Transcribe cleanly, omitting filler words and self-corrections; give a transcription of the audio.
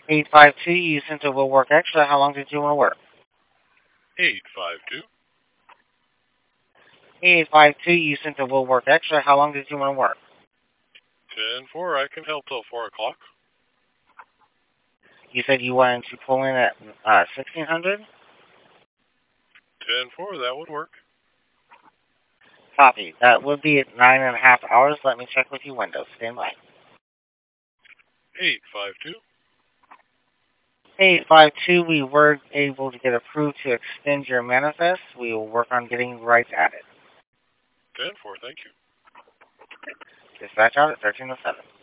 852, you sent a will work extra. How long did you want to work? 852. 852, you sent a will work extra. How long did you want to work? 10-4, I can help till 4 o'clock. You said you wanted to pull in at 1600? 10-4, that would work. Copy. That would be at 9.5 hours. Let me check with you, Windows. Stand by. 852. 852, we were able to get approved to extend your manifest. We will work on getting rights added. 10-4, thank you. Dispatch out at 1307.